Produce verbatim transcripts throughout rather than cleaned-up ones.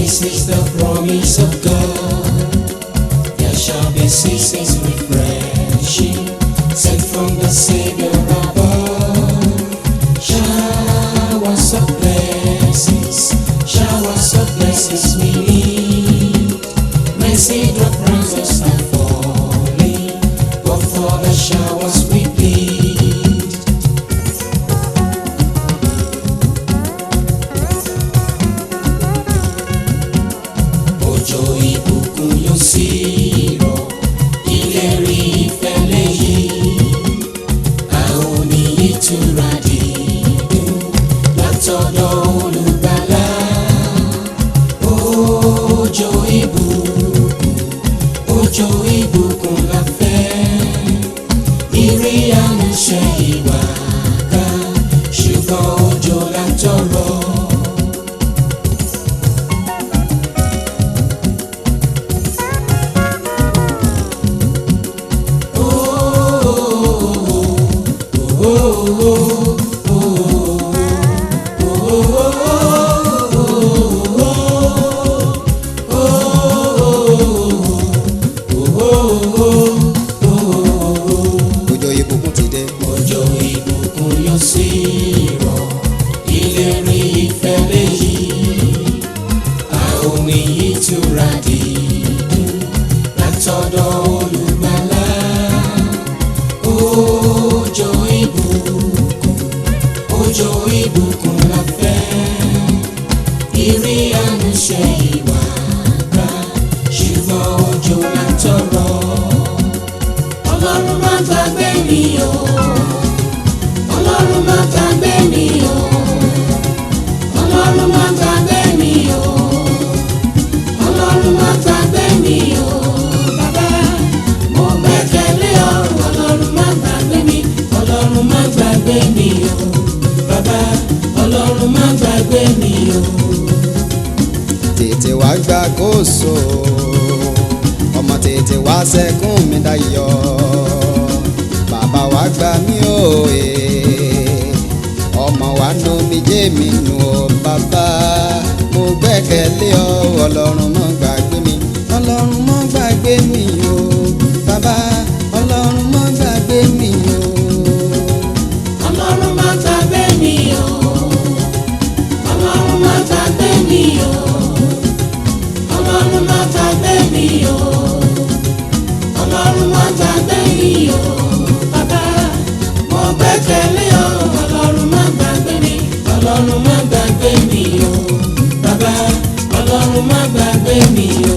This is the promise of God. There shall be seasons refreshing, sent from the Savior above. Showers of blessings, showers of blessings we need. Mercy drop crowns are falling, but for the showers we plead. Òjò ìbùkún yóò sì rọ̀, ìlérí ìfẹ́ lèyí. A ó ní ìtura dídùn látọ̀dọ̀ Olùgbàlà. Òjò ìbùkún, òjò ìbùkún la fẹ́. Ìrì àánú ṣe ìwà ká, ṣùgbọ́n òjò la tọrọ. Òjò ìbùkún ti dé. Òjò ìbùkún yóò sì rọ̀, ìlérí ìfẹ́ lèyí. A ó ní ìtura dídùn látọ̀dọ̀ Olùgbàlà. Òjò ìbùkún, òjò ìbùkún la fẹ́. Ìrì àánú ṣe ìwà ká, ṣùgbọ́n òjò la tọrọ. Ọlọ́run má gbàgbé mi o, Ọlọ́run má gbàgbé mi o, Ọlọ́run má gbàgbé mi o, Ọlọ́run má gbàgbé mi o. Bàbá, mo gbẹ́kẹ̀lé ọ, Ọlọ́run má gbàgbé mi, Ọlọ́run má gbàgbé mi o. Bàbá, Ọlọ́run má gbàgbé mi o. Tètè wá gbàkóso, ọmọ tètè wá sẹ́kún mi dayọ̀. Bàbá wa gbà mí òye, ọmọ wa nù mí jẹ́ mi nù ó. Bàbá, mo gbẹ́kẹ̀lé ọ, Ọlọ́run má gbàgbé mi, Ọlọ́run má gbàgbé mi o. Bàbá, Ọlọ́run má gbàgbé mi o. Ọlọ́run má gbàgbé mi o, Ọlọ́run má gbàgbé mi o, Ọlọ́run má gbàgbé mi o, Ọlọ́run má gbàgbé mi o. Bàbá, mo gbẹ́kẹ̀lé ọ, Ọlọ́run má gbàgbé mi, Ọlọ́run má gbàgbé mi o. Bàbá, Ọlọ́run má gbàgbé mi o.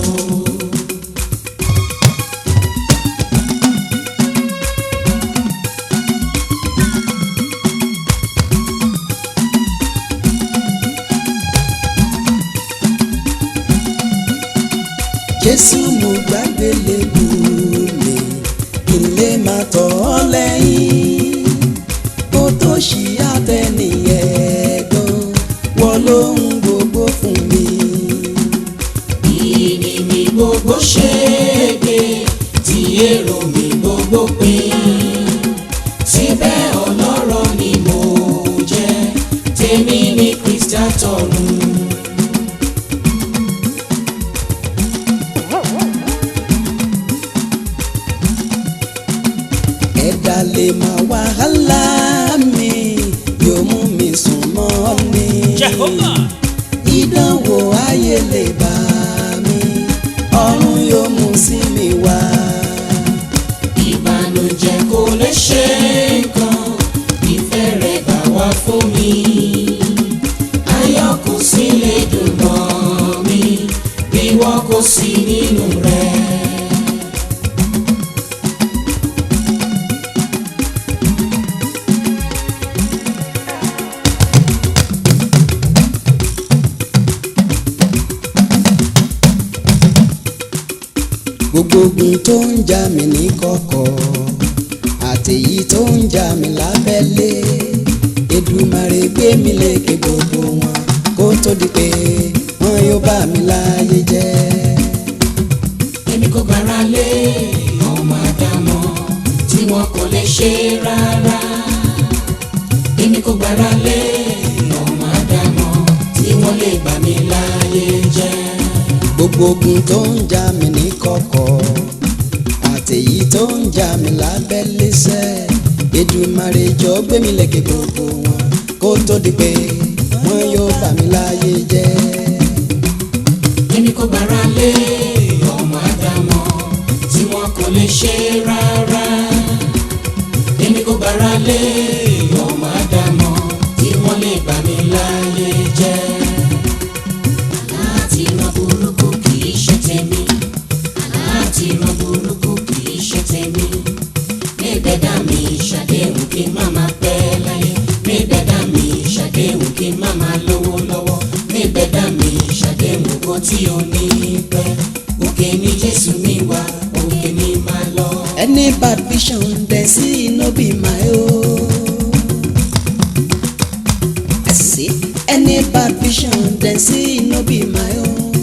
Jésù mo gbàgbé lébù mi, ilé máa tọ̀ ọ́ lẹ́yìn. Kó tó ṣí àtẹnìyẹ gan, wọ́n ló ń gbogbo fún mi. Ìní mi gbogbo ṣègbé, tí èrò mi gbogbo pín. Síbẹ̀ ọlọ́rọ̀ ni mo jẹ́, tèmi ní Kristi àtọ̀run. Ẹ̀dá lè máa wàhálà mi, yóò mú mi sùn mọ́ ni. Jehovah. Ìdánwò ayé lè bá mi, ọ̀run yóò mú sí mi wá. Ìbànújẹ́ kò lè ṣe nǹkan, ìfẹ́ rẹ̀ gbà wá fún mi. Ayọ̀ kò sí lè dùn mọ́ mi, bí wọ́n kò sí nínú rẹ̀. Gbogbo ogun tó ń jà mí ní kọ̀kọ̀ àtèyí tó ń jà mí lábẹ́lé, Èdùmàrè gbé mi lékè gbogbo wọn, kó tó di pé wọn yóò bá mi láyé jẹ́. Èmi kò gbára lé ọmọ Ádámọ̀ tí wọn kò lè ṣe rárá. Èmi kò gbára lé ọmọ Ádámọ̀ tí wọ́n lè bà mí láyé jẹ́. gbogbo ogun tó ń jà mí ní kọ̀kọ̀ àtèyí tó ń jà mí lábẹ́lé sẹ́ Èdùmàrè jọ gbé mi lékè gbogbo wọn kó tó di pé wọn yóò bà mí láyé jẹ́. èmi kò gbára lé ọmọ Ádámọ̀ tí wọn kò lè ṣe rárá. èmi kò gbára lé ọmọ Ádámọ̀ tí wọn lè bà mí láyé jẹ́. aláàtì ìran burúkú kì í ṣe tèmi. aláàtì ìran burúkú kì í ṣe tèmi. mẹ́bẹ̀dá mi ṣàdéhùn kí n má máa pẹ́ láyé. mẹ́bẹ̀dá mi ṣàdéhùn kí n má máa lówó lọ́wọ́. mẹ́bẹ̀dá mi ṣàdéhùn kó tí ò ní pẹ́. òkè ni Jésù mi wá, òkè ni máa lọ. Any bad vision dem see no be my own. I say any bad vision dem see no be my own.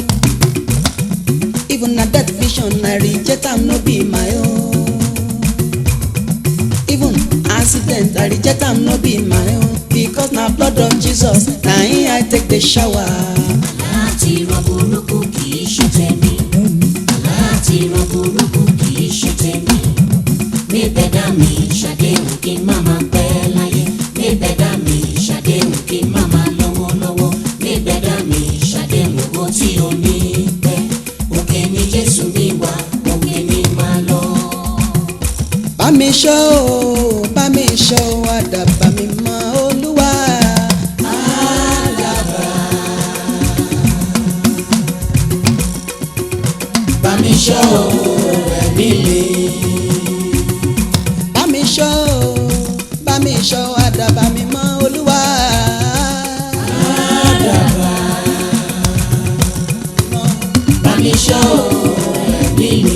Even na that vision I reject am no be my own. Even accident I reject am no be my own. Because na blood of Jesus na him I take dey shower. aláàtì ìran burúkú kì í ṣe tèmi. aláàtì ìran burúkú kì í ṣe tèmi. mẹ́bẹ̀dá mi ṣàdéhùn kí n má máa pẹ́ láyé. mẹ́bẹ̀dá mi ṣàdéhùn kí n má máa lówó lọ́wọ́. mẹ́bẹ̀dá mi ṣàdéhùn kó tí ò ní pẹ́. òkè ni Jésù mi wá, òkè ni máa lọ. Bá mi ṣọ́ o, bá mi ṣọ́ o, àdàbà mi mọ́ Olúwa. Àdàbà. Bá mi ṣọ́ o, ẹ̀mí mi. Bá mi ṣọ́ o, bá mi ṣọ́ o, àdàbà mi mọ́ Olúwa. Àdàbà. Bá mi ṣọ́ o, ẹ̀mí mi.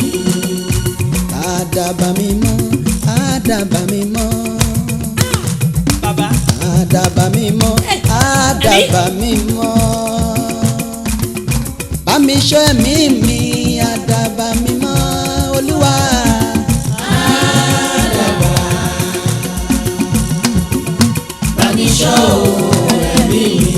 Àdàbà mi mọ́, àdàbà mi mọ́. Baba. Àdàbà mi mọ́, àdàbà mi mọ́. Bá mi ṣọ́ ẹ̀mí mi, àdàbà mi mọ́ Olúwa. Àdàbà. Bá mi ṣọ́ o, ẹ̀mí mi.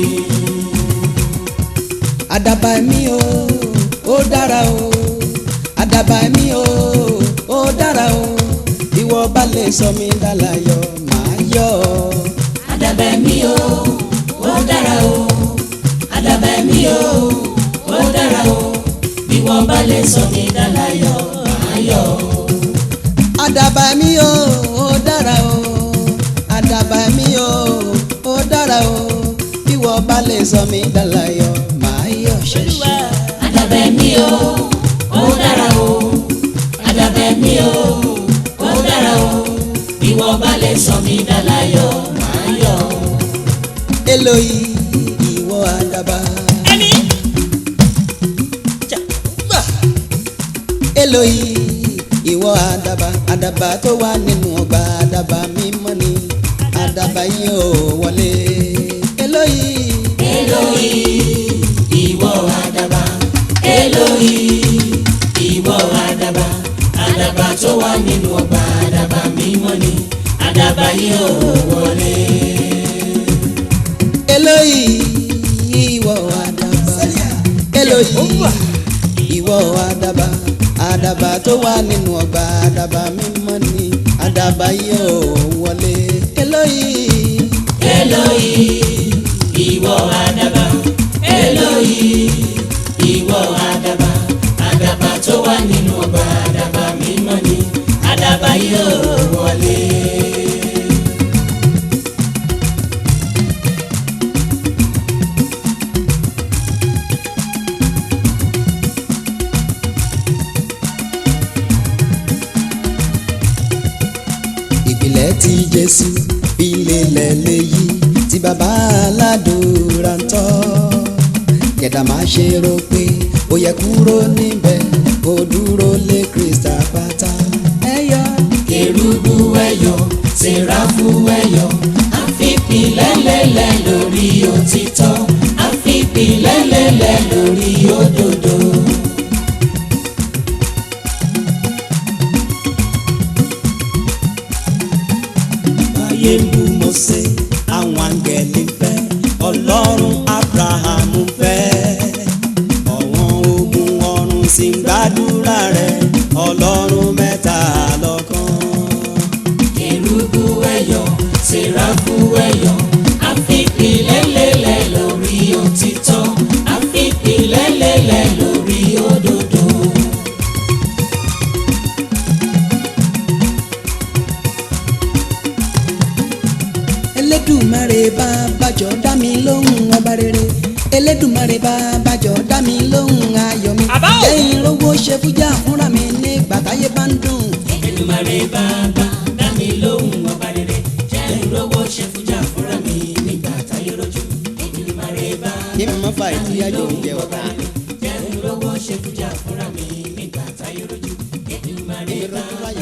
Àdàbà mi o, ó dára o. Àdàbà mi o, ó dára o. Ìwọ bá lè sọ mí dálayọ̀ màá yọ̀. Àdàbà mi o, ó dára o. Àdàbà mi o, ó dára o. Bí wọ́n bá lè sọ mí dálayọ̀ màá yọ̀. Àdàbà mi o, ó dára o. Àdàbà mi o, ó dára o. Ìwọ bá lè sọ mí dálayọ̀ màá yọ̀ ṣẹ̀ṣẹ̀. Àdàbà mi o, ó dára o. Àdàbà mi o, ó dára o. Bí wọ́n bá lè sọ mí dálayọ̀ màá yọ̀. Eloi, ìwọ àdàbà. Ẹni. Jà. Gbà. Eloi, ìwọ àdàbà. Àdàbà tó wà nínú ọgbà àdàbà mímọ́ ni. Àdàbà yìí ò wọlé. Eloi. Eloi, ìwọ àdàbà. Eloi, ìwọ àdàbà. Àdàbà tó wà nínú ọgbà àdàbà mímọ́ ni. Àdàbà yìí ò wọlé. Eloi, ìwọ àdàbà. Eloi, ìwọ àdàbà. Àdàbà tó wà nínú ọgbà àdàbà mímọ́ ni. Àdàbà yìí ò wọlé. Eloi. Eloi, ìwọ àdàbà. Eloi, ìwọ àdàbà. Àdàbà tó wà nínú ọgbà àdàbà mímọ́ ni. Àdàbà yìí ò wọlé. Ìpìlẹ̀ tí Jésù fi lélẹ̀ léyìí tí bàbá aládùúrà ń tọ́. Kẹ̀dá máa ṣe rò pé ó yẹ kúrò níbẹ̀ kó dúró lé Kristi àpáta. Ẹyọ. Kérúbù ẹyọ, Séráfù ẹyọ, àfipìlẹ́lẹ́lẹ́ lórí òtítọ́, àfipìlẹ́lẹ́lẹ́ lórí òdodo. Ayé ń bu Mósè, àwọn áńgẹ́lì ń fẹ́. Ọlọ́run Ábúráhámù ń fẹ́. sẹ́ráfù ẹ̀yọ̀ àfipìlẹ́lẹ́lẹ́ lórí òtítọ́ àfipìlẹ́lẹ́lẹ́ lórí òdodo. Elédùmarè bàbájọ dá mi lóhùn ọba rere Elédùmarè bàbájọ dá mi lóhùn ayọ̀ mi lẹ́yìn rówó ṣe fújà fúnra mi nígbà táyé bá ń dùn. Elédùmarè bàbá dá mi lóhùn ọba rere lẹ́yìn rówó ṣe fújà fúnra mi nígbà táyé rojú. Elédùmarè bàbá kí n má fa ìtìyàjọ oúnjẹ ọ̀tá. lẹ́yìn rówó ṣe fújà fúnra mi nígbà táyé rojú. Elédùmarè bàbá.